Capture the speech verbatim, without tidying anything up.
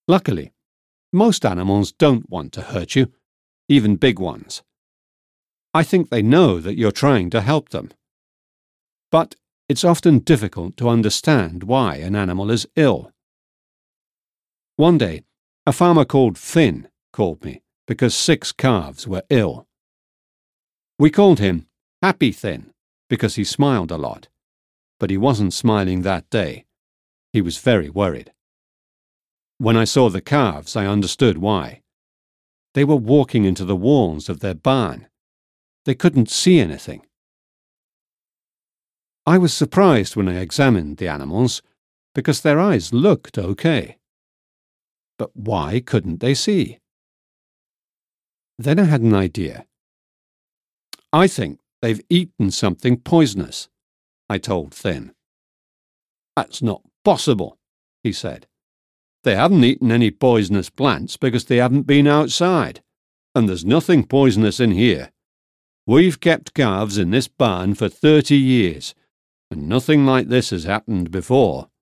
Luckily, most animals don't want to hurt you, even big ones. I think they know that you're trying to help them. But it's often difficult to understand why an animal is ill. One day, a farmer called Finn called me because six calves were ill. We called him Happy Thin because he smiled a lot, but he wasn't smiling that day. He was very worried. When I saw the calves, I understood why. They were walking into the walls of their barn. They couldn't see anything. I was surprised when I examined the animals because their eyes looked okay. But why couldn't they see? Then I had an idea. I think they've eaten something poisonous, I told Thin. That's not possible, he said. They haven't eaten any poisonous plants because they haven't been outside, and there's nothing poisonous in here. We've kept calves in this barn for thirty years, and nothing like this has happened before.